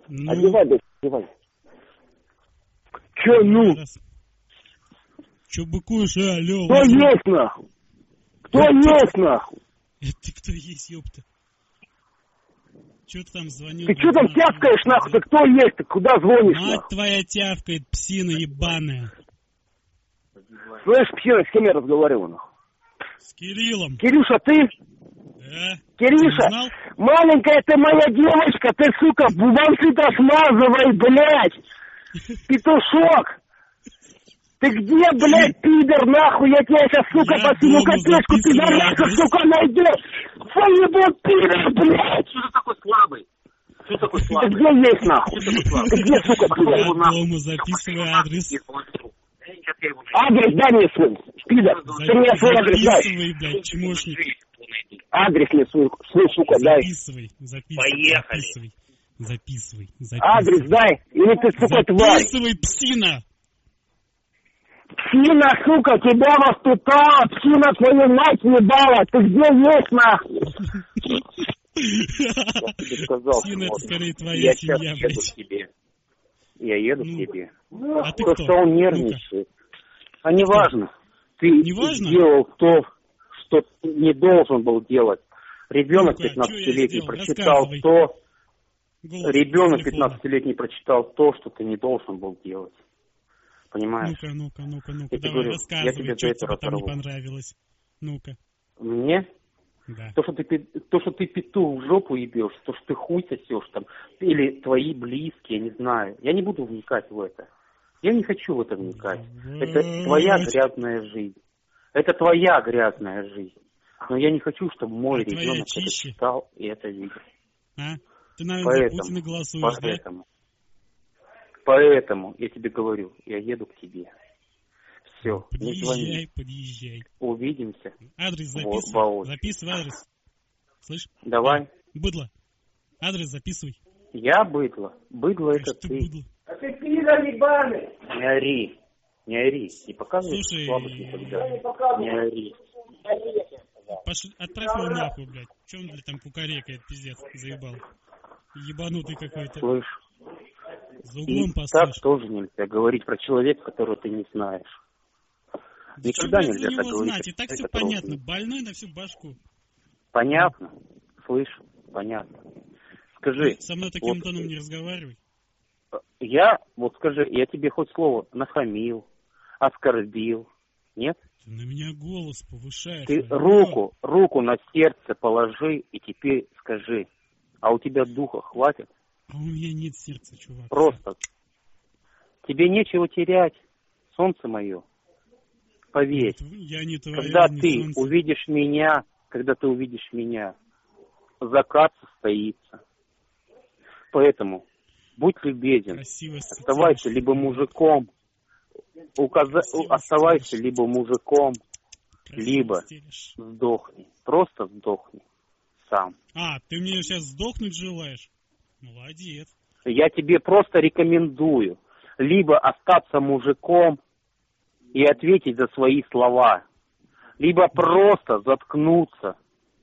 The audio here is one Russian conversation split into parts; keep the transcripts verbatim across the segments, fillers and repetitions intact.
Ну, Одевай, блядь, одевай. Че, ну? Че быкуешь, а, алло? Кто есть, нахуй? Кто есть, нахуй? Это ты кто есть, ёпта? Че ты там звонил? Ты что там тявкаешь, нахуй? Ты кто есть? Ты куда звонишь, Мать нахуй? твоя тявкает, псина ебаная. Слышь, псина, с кем я разговаривал, нахуй? С Кириллом. Кирюша, ты? Да. Кириша, маленькая ты моя девочка, ты, сука, бубанцы-то смазывай, блядь! Петушок! Ты где, блядь, пидор, нахуй? Я тебя сейчас, сука, Я по всему дома копеечку ты записываю наряжешь, адрес. сука, найдешь! Заебал, пидор, блядь! Что ты такой слабый? Что ты такой Ты слабый? где есть, нахуй? Ты где, сука, Я блядь? дома записываю адрес. Адрес дай мне свой, пидор. Ты мне свой адрес дай. Записывай, блядь, чмошник. Адрес мне свой, свой, сука, дай. Записывай, записывай. Поехали. Записывай, записывай, записывай. Адрес дай. Или ты, сука, тварь. Записывай, псина. Псина, сука, тебя воспитала, псина твою мать не дала. Ты где есть, нахуй? Я тебе сказал, Псина, это скорее твоя я семья, сейчас еду блядь. к тебе. Я еду Ну, к тебе. а ты То, кто? что он Ну-ка. нервничает. А не важно. Ты Неважно? сделал то, что ты не должен был делать. Ребенок Ну-ка, пятнадцатилетний что я сделал? прочитал Рассказывай. то, Голос ребенок телефона. пятнадцатилетний прочитал то, что ты не должен был делать. Понимаешь? Ну-ка, ну-ка, ну-ка, ну-ка, Я тебе давай, говорю, я рассказывай, тебе что за это тебе там не разорву. понравилось. Ну-ка, Мне? да. То, что ты, пи- то, что ты петух в жопу ебешь, то, что ты хуй сосешь там, или твои близкие, не знаю. Я не буду вникать в это. Я не хочу в это вникать. Это твоя грязная жизнь. Это твоя грязная жизнь. Но я не хочу, чтобы мой А твоя ребенок это чище? читал и это видел. А? Ты, наверное, Поэтому, за Путина голосуешь, да? поэтому, поэтому я тебе говорю, я еду к тебе. Все, не звони. Подъезжай, подъезжай. Увидимся. Адрес Во- записывай. воочию. Записывай адрес. Слышь? Давай. Быдло. Адрес записывай. Я быдло. Быдло это Что ты. быдло? А ты пидор ебаный. Не ори. Не ори. Не показывай Слушай, слабость никогда. Не ори. Пош... Отправь его нахуй, блядь. Че он, блядь, там кукарекает, пиздец, заебал. Ебанутый какой-то. Слышь. За И углом так послышь. тоже нельзя говорить про человека, которого ты не знаешь. Да чё, Никогда блядь, нельзя за так него говорить. знать? И так про все человека, которого понятно. ты- Больной на всю башку. Понятно? Слышь, понятно. Скажи, Со мной таким вот, тоном не разговаривай. я, вот скажи, я тебе хоть слово нахамил, оскорбил, нет? Ты на меня голос повышаешь. Ты алло. руку, руку на сердце положи и теперь скажи, а у тебя духа хватит? А у меня нет сердца, чувак. Просто. Тебе нечего терять, солнце мое. Поверь, Я не твоя, когда не ты солнце. увидишь меня, когда ты увидишь меня, закат состоится. Поэтому будь любезен, Красиво оставайся цитируешь. либо мужиком, указа... Красиво оставайся цитируешь. либо мужиком, Красиво либо стелишь. сдохни. Просто сдохни сам. А, ты мне сейчас сдохнуть желаешь? Молодец. Я тебе просто рекомендую либо остаться мужиком и ответить за свои слова, либо просто заткнуться.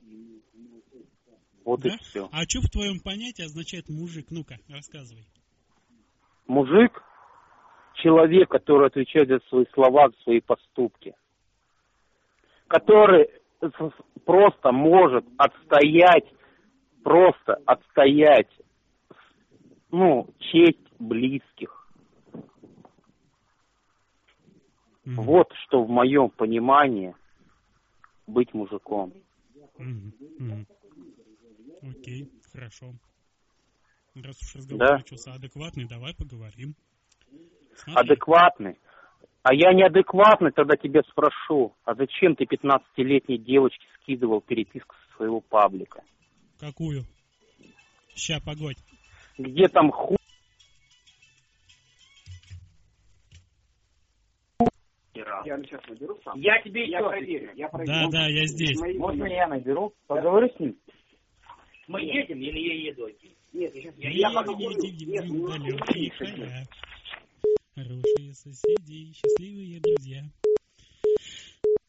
Вот Да? и все. А что в твоем понятии означает мужик? Ну-ка, рассказывай. Мужик — человек, который отвечает за свои слова, за свои поступки. Который с- просто может отстоять, просто отстоять, ну, честь близких. Мгм. Вот что в моем понимании быть мужиком. Мгм. Мгм. Окей, хорошо. Раз уж разговор Да. начался адекватный, давай поговорим. Смотри. Адекватный. А я неадекватный, тогда тебя спрошу, а зачем ты пятнадцатилетней девочке скидывал переписку со своего паблика? Какую? Ща, погодь. Где там хуй? Я сейчас наберу сам. Я тебе Я еще... проверю. Я проверю. Да, да, я здесь. Можно я наберу? Поговорю с ним? Мы едем или я еду? Нет, я сейчас... Я, Я я, поговорю. Нет, ну, далекие края. Хорошие соседи, счастливые друзья.